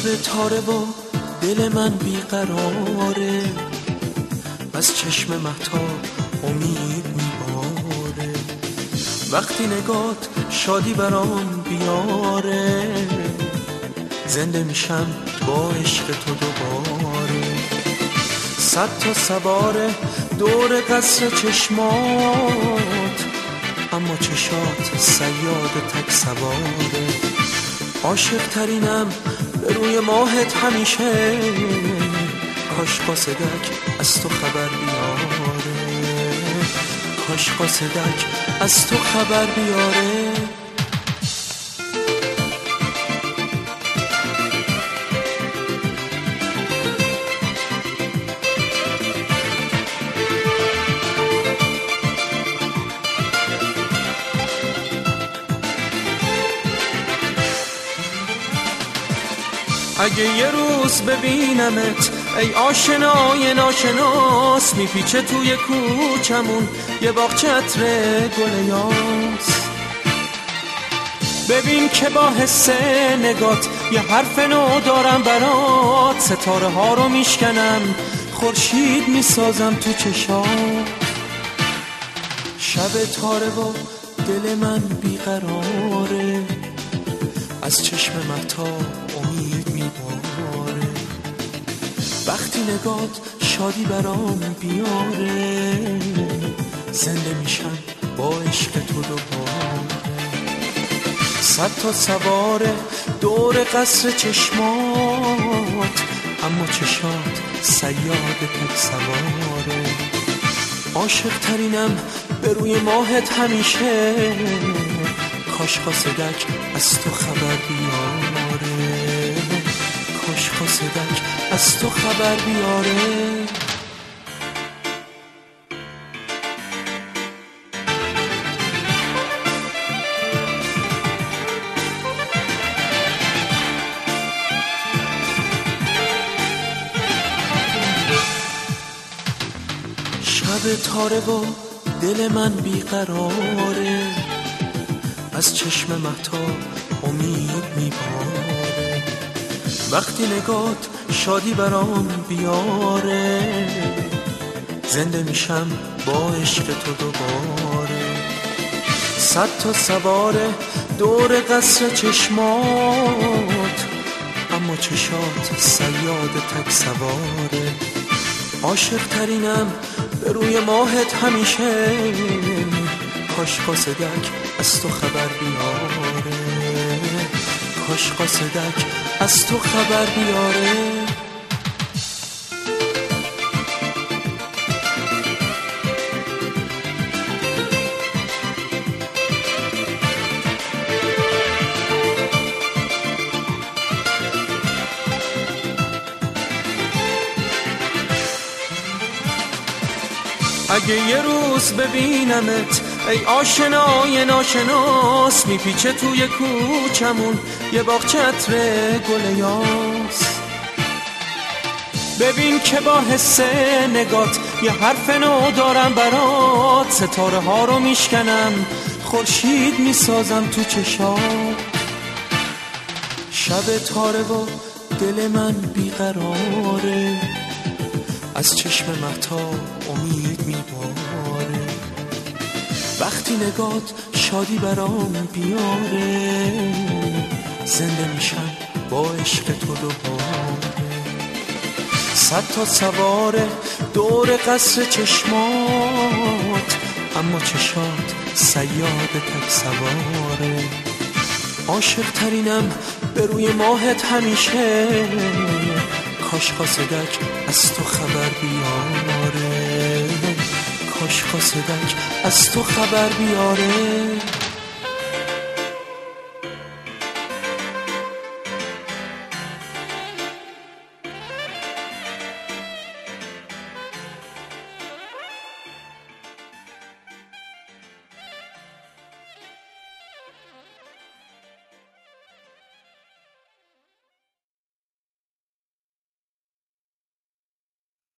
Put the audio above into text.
شب تاره و دل من بیقراره، از چشم مهتاب امید میباره. وقتی نگات شادی برام بیاره، زنده میشم با عشق تو دوباره. 100 تا سواره دور قصر چشمات، اما چشات صیاد تک سواره. عاشق ترینم به روی ماهت همیشه، کاش قاصدک از تو خبر بیاره، کاش قاصدک از تو خبر بیاره. اگه یه روز ببینمت ای آشنای ناشناس، میپیچه توی کوچمون یه باغچه عطر گل یاس. ببین که با حس نگات یه حرف نو دارم برات، ستاره ها رو میشکنم خورشید میسازم تو چشات. شب تاره و دل من بیقراره، از چشم مهتاب امید میباره. وقتی نگات شادی برام بیاره، زنده میشم با عشق تو دوباره. 100 تا سواره دور قصر چشمات، اما چشات صیاد تک سواره. عاشق ترینم به روی ماهت همیشه، کاش قاصدک از تو خبر بیاره، کاش قاصدک از تو خبر بیاره. شب تاره و دل من بیقراره، از چشم مهتاب امید میباره. وقتی نگات شادی برام بیاره، زنده میشم با عشق تو دوباره. 100 تا سواره دور قصر چشمات، اما چشات صیاد تک سواره. عاشق ترینم به روی ماهت همیشه، کاش قاصدک از تو خبر بیاره، کاش قاصدک از تو خبر بیاره. اگه یه روز ببینمت ای آشنای ناشناس، میپیچه توی کوچمون یه باغچه عطر گل یاس. ببین که با حس نگات یه حرف نو دارم برات، ستاره ها رو میشکنم خورشید میسازم تو چشات. شب تاره و دل من بیقراره، از چشم مهتاب امید میباره. وقتی نگات شادی برام بیاره، زنده میشم با عشق تو دوباره. 100 تا سواره دور قصر چشمات، اما چشات صیاد تک سواره. عاشق ترینم به روی ماهت همیشه، کاش قاصدک از تو خبر بیاره، کاش قاصدک از تو خبر بیاره.